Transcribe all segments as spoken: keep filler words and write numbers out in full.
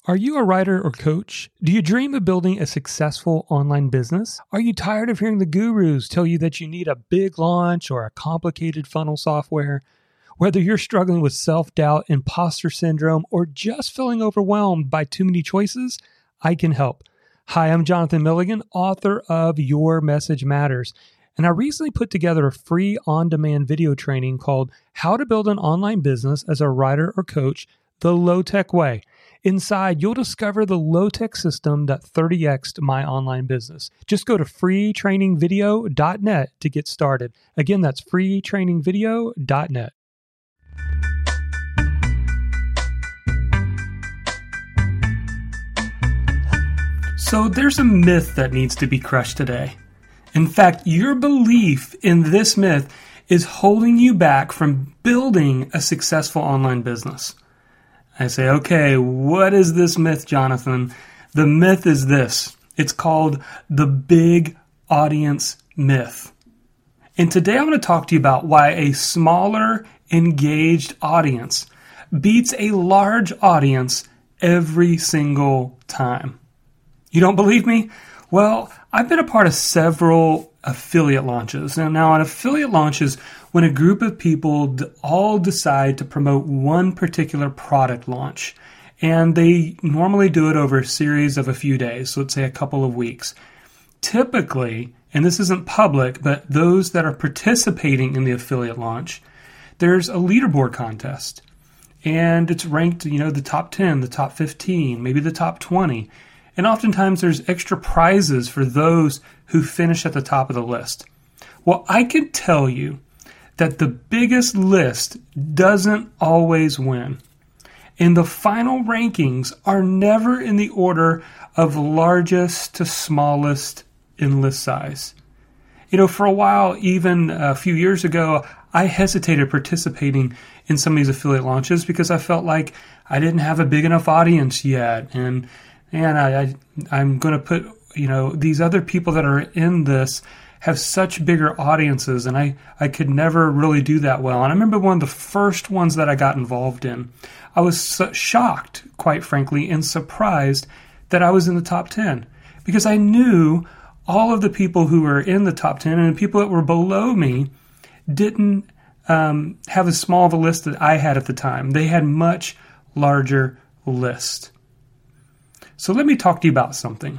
Are you a writer or coach? Do you dream of building a successful online business? Are you tired of hearing the gurus tell you that you need a big launch or a complicated funnel software? Whether you're struggling with self-doubt, imposter syndrome, or just feeling overwhelmed by too many choices, I can help. Hi, I'm Jonathan Milligan, author of Your Message Matters. And I recently put together a free on-demand video training called How to Build an Online Business as a Writer or Coach the Low-Tech Way. Inside, you'll discover the low-tech system that thirty x'd my online business. Just go to free training video dot net to get started. Again, that's free training video dot net. So there's a myth that needs to be crushed today. In fact, your belief in this myth is holding you back from building a successful online business. I say, okay, what is this myth, Jonathan? The myth is this. It's called the big audience myth. And today I'm going to talk to you about why a smaller, engaged audience beats a large audience every single time. You don't believe me? Well, I've been a part of several affiliate launches. And now an affiliate launch is when a group of people all decide to promote one particular product launch. And they normally do it over a series of a few days, so let's say a couple of weeks. Typically, and this isn't public, but those that are participating in the affiliate launch, there's a leaderboard contest. And it's ranked, you know, the top ten, the top fifteen, maybe the top twenty. And oftentimes there's extra prizes for those who finish at the top of the list. Well, I can tell you that the biggest list doesn't always win. And the final rankings are never in the order of largest to smallest in list size. You know, for a while, even a few years ago, I hesitated participating in some of these affiliate launches because I felt like I didn't have a big enough audience yet. And And I, I, I'm going to put, you know, these other people that are in this have such bigger audiences, and I, I could never really do that well. And I remember one of the first ones that I got involved in, I was so shocked, quite frankly, and surprised that I was in the top ten. Because I knew all of the people who were in the top ten and the people that were below me didn't um, have as small of a list that I had at the time. They had much larger lists. So let me talk to you about something.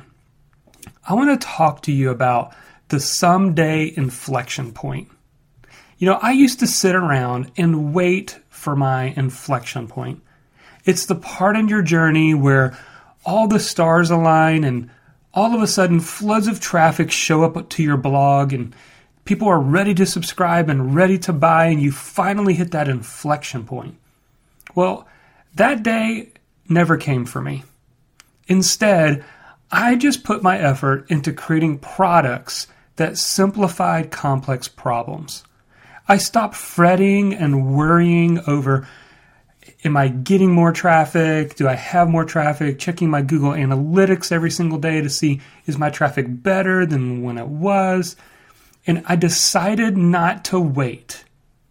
I want to talk to you about the someday inflection point. You know, I used to sit around and wait for my inflection point. It's the part in your journey where all the stars align and all of a sudden floods of traffic show up to your blog and people are ready to subscribe and ready to buy and you finally hit that inflection point. Well, that day never came for me. Instead, I just put my effort into creating products that simplified complex problems. I stopped fretting and worrying over, am I getting more traffic? Do I have more traffic? Checking my Google Analytics every single day to see, is my traffic better than when it was? And I decided not to wait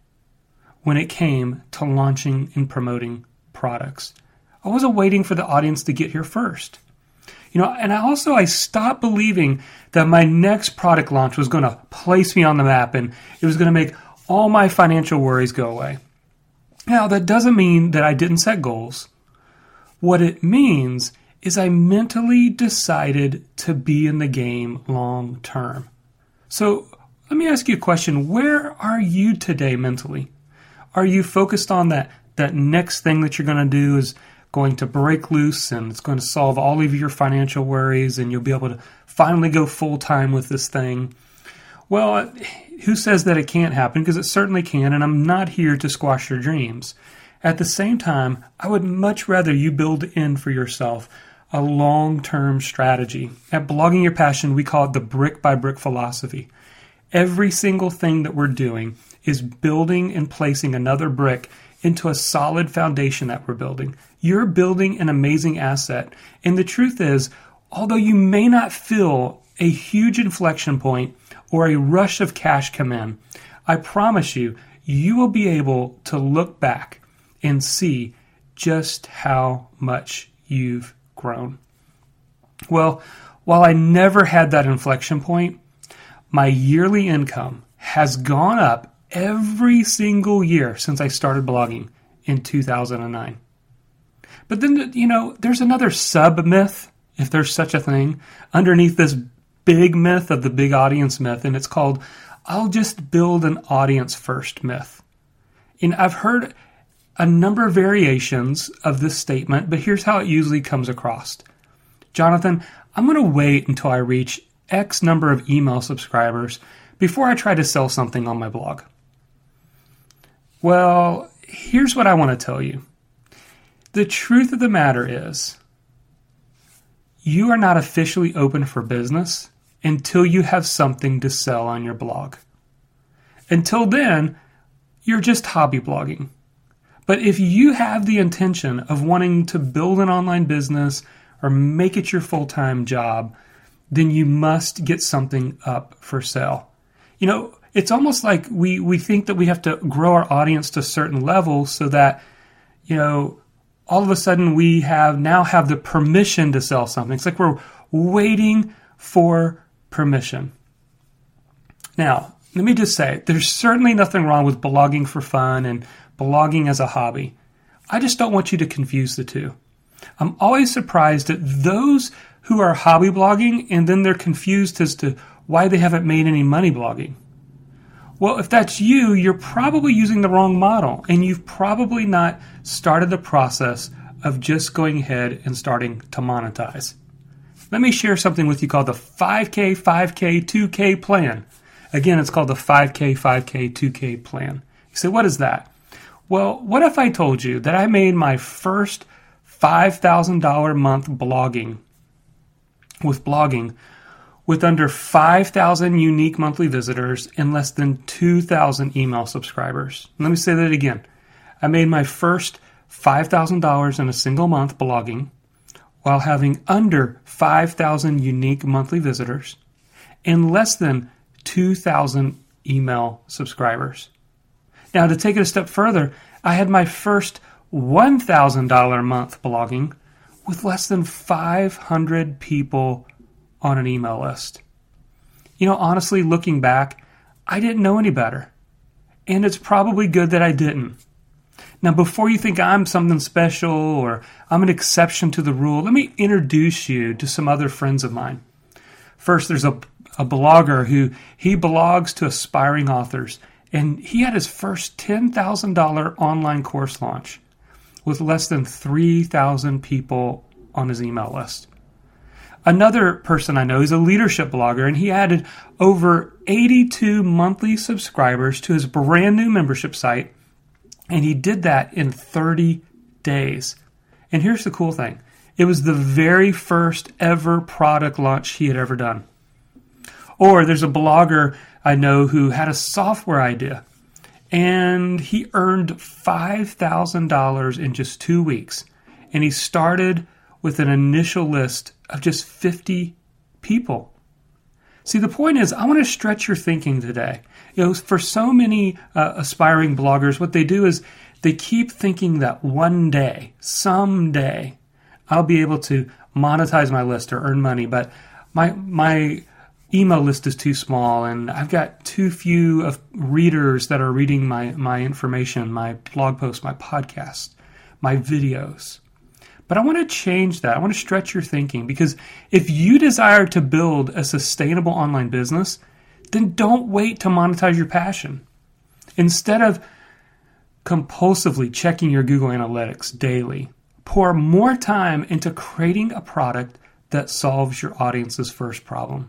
when it came to launching and promoting products. I wasn't waiting for the audience to get here first. You know, and I also, I stopped believing that my next product launch was going to place me on the map and it was going to make all my financial worries go away. Now, that doesn't mean that I didn't set goals. What it means is I mentally decided to be in the game long term. So let me ask you a question. Where are you today mentally? Are you focused on that, that next thing that you're going to do is going to break loose and it's going to solve all of your financial worries and you'll be able to finally go full-time with this thing? Well, who says that it can't happen? Because it certainly can, and I'm not here to squash your dreams. At the same time, I would much rather you build in for yourself a long-term strategy. At Blogging Your Passion, we call it the brick-by-brick philosophy. Every single thing that we're doing is building and placing another brick into a solid foundation that we're building. You're building an amazing asset. And the truth is, although you may not feel a huge inflection point or a rush of cash come in, I promise you, you will be able to look back and see just how much you've grown? Well, while I never had that inflection point, my yearly income has gone up every single year since I started blogging in two thousand nine. But then, you know, there's another sub-myth, if there's such a thing, underneath this big myth of the big audience myth, and it's called, I'll just build an audience first myth. And I've heard a number of variations of this statement, but here's how it usually comes across. Jonathan, I'm going to wait until I reach X number of email subscribers before I try to sell something on my blog. Well, here's what I want to tell you. The truth of the matter is, you are not officially open for business until you have something to sell on your blog. Until then, you're just hobby blogging. But if you have the intention of wanting to build an online business or make it your full-time job, then you must get something up for sale. You know, it's almost like we, we think that we have to grow our audience to a certain level so that, you know, all of a sudden we have now have the permission to sell something. It's like we're waiting for permission. Now, let me just say, there's certainly nothing wrong with blogging for fun and blogging as a hobby. I just don't want you to confuse the two. I'm always surprised at those who are hobby blogging and then they're confused as to why they haven't made any money blogging. Well, if that's you, you're probably using the wrong model, and you've probably not started the process of just going ahead and starting to monetize. Let me share something with you called the five K, five K, two K plan. Again, it's called the five K, five K, two K plan. You say, what is that? Well, what if I told you that I made my first five thousand dollars a month blogging, with blogging, with under five thousand unique monthly visitors and less than two thousand email subscribers. Let me say that again. I made my first five thousand dollars in a single month blogging while having under five thousand unique monthly visitors and less than two thousand email subscribers. Now, to take it a step further, I had my first one thousand dollars a month blogging with less than five hundred people on an email list. You know, honestly, looking back, I didn't know any better. And it's probably good that I didn't. Now, before you think I'm something special or I'm an exception to the rule, let me introduce you to some other friends of mine. First, there's a, a blogger who he blogs to aspiring authors, and he had his first ten thousand dollars online course launch with less than three thousand people on his email list. Another person I know is a leadership blogger, and he added over eighty-two monthly subscribers to his brand new membership site, and he did that in thirty days. And here's the cool thing. It was the very first ever product launch he had ever done. Or there's a blogger I know who had a software idea, and he earned five thousand dollars in just two weeks. And he started with an initial list of just fifty people. See, the point is, I want to stretch your thinking today. You know, for so many uh, aspiring bloggers, what they do is they keep thinking that one day, someday, I'll be able to monetize my list or earn money, but my my email list is too small, and I've got too few of readers that are reading my, my information, my blog posts, my podcasts, my videos. But I want to change that. I want to stretch your thinking, because if you desire to build a sustainable online business, then don't wait to monetize your passion. Instead of compulsively checking your Google Analytics daily, pour more time into creating a product that solves your audience's first problem.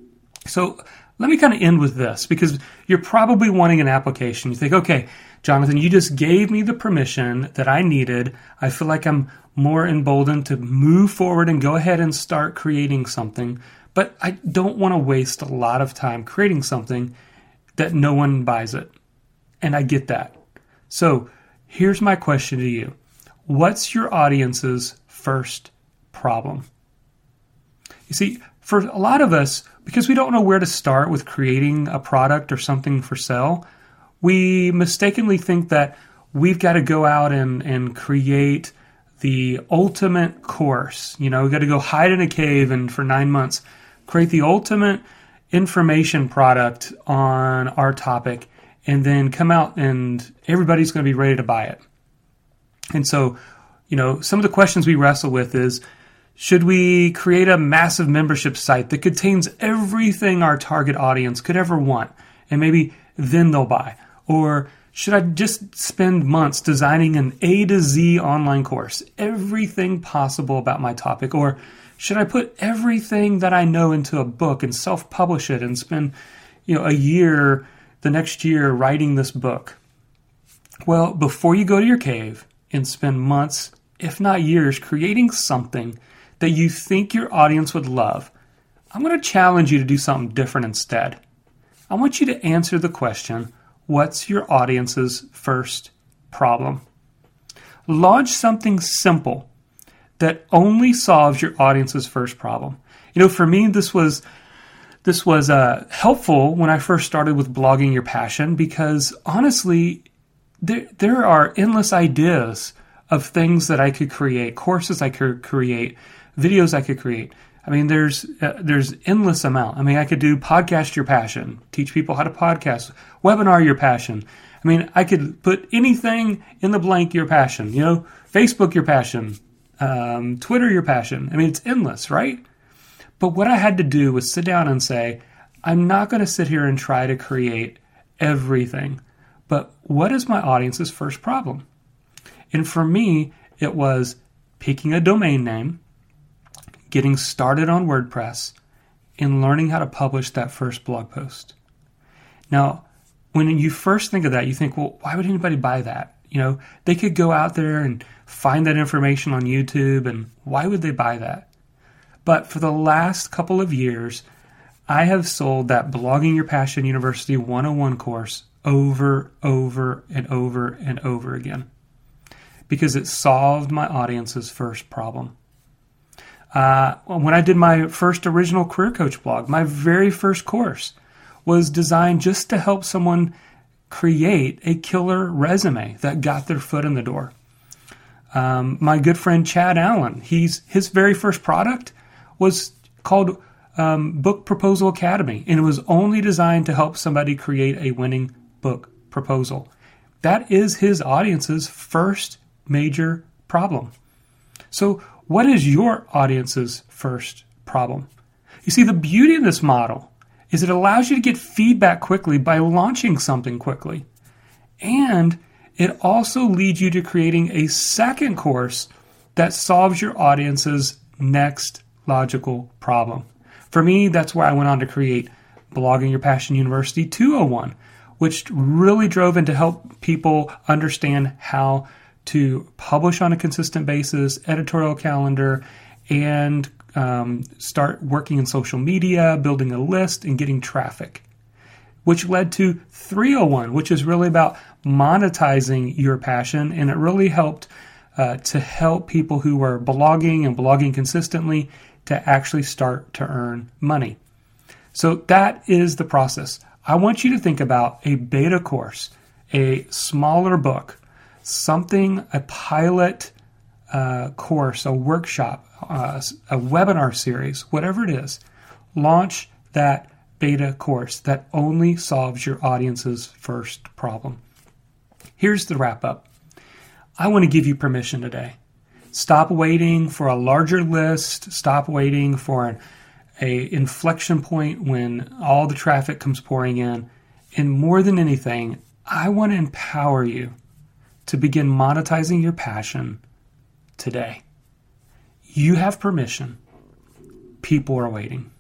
So let me kind of end with this, because you're probably wanting an application. You think, okay, Jonathan, you just gave me the permission that I needed. I feel like I'm more emboldened to move forward and go ahead and start creating something. But I don't want to waste a lot of time creating something that no one buys it. And I get that. So here's my question to you. What's your audience's first problem? You see, for a lot of us, because we don't know where to start with creating a product or something for sale, we mistakenly think that we've got to go out and, and create the ultimate course. You know, we got to go hide in a cave and for nine months create the ultimate information product on our topic, and then come out and everybody's going to be ready to buy it. And so, you know, some of the questions we wrestle with is, should we create a massive membership site that contains everything our target audience could ever want, and maybe then they'll buy? Or should I just spend months designing an A to Z online course, everything possible about my topic? Or should I put everything that I know into a book and self-publish it and spend, you know, a year, the next year, writing this book? Well, before you go to your cave and spend months, if not years, creating something that you think your audience would love, I'm going to challenge you to do something different instead. I want you to answer the question, what's your audience's first problem? Launch something simple that only solves your audience's first problem. You know, for me, this was this was uh, helpful when I first started with Blogging Your Passion, because honestly, there there are endless ideas of things that I could create, courses I could create, videos I could create. I mean, there's uh, there's endless amount. I mean, I could do Podcast Your Passion, teach people how to podcast, Webinar Your Passion. I mean, I could put anything in the blank Your Passion, you know, Facebook Your Passion, um, Twitter Your Passion. I mean, it's endless, right? But what I had to do was sit down and say, I'm not going to sit here and try to create everything, but what is my audience's first problem? And for me, it was picking a domain name, getting started on WordPress, and learning how to publish that first blog post. Now, when you first think of that, you think, well, why would anybody buy that? You know, they could go out there and find that information on YouTube, and why would they buy that? But for the last couple of years, I have sold that Blogging Your Passion University one oh one course over, over, and over, and over again, because it solved my audience's first problem. Uh, when I did my first original career coach blog, my very first course was designed just to help someone create a killer resume that got their foot in the door. Um, my good friend Chad Allen, he's his very first product was called um, Book Proposal Academy, and it was only designed to help somebody create a winning book proposal. That is his audience's first major problem. So what is your audience's first problem? You see, the beauty of this model is it allows you to get feedback quickly by launching something quickly. And it also leads you to creating a second course that solves your audience's next logical problem. For me, that's where I went on to create Blogging Your Passion University two oh one, which really drove in to help people understand how to publish on a consistent basis, editorial calendar, and um, start working in social media, building a list, and getting traffic, which led to three oh one, which is really about monetizing your passion. And it really helped uh, to help people who are blogging and blogging consistently to actually start to earn money. So that is the process. I want you to think about a beta course, a smaller book, something, a pilot uh, course, a workshop, uh, a webinar series, whatever it is. Launch that beta course that only solves your audience's first problem. Here's the wrap up. I want to give you permission today. Stop waiting for a larger list. Stop waiting for an a inflection point when all the traffic comes pouring in. And more than anything, I want to empower you to begin monetizing your passion today. You have permission. People are waiting.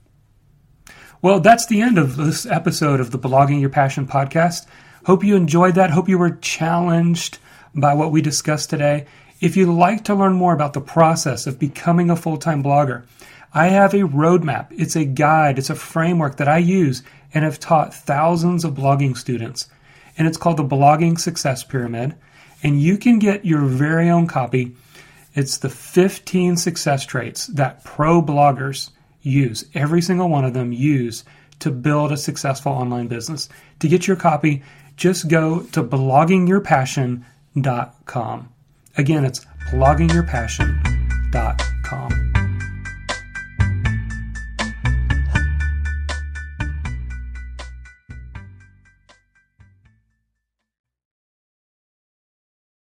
Well, that's the end of this episode of the Blogging Your Passion podcast. Hope you enjoyed that. Hope you were challenged by what we discussed today. If you'd like to learn more about the process of becoming a full-time blogger, I have a roadmap. It's a guide. It's a framework that I use and have taught thousands of blogging students. And it's called the Blogging Success Pyramid. And you can get your very own copy. It's the fifteen success traits that pro bloggers use, every single one of them use to build a successful online business. To get your copy, just go to blogging your passion dot com. Again, it's blogging your passion dot com.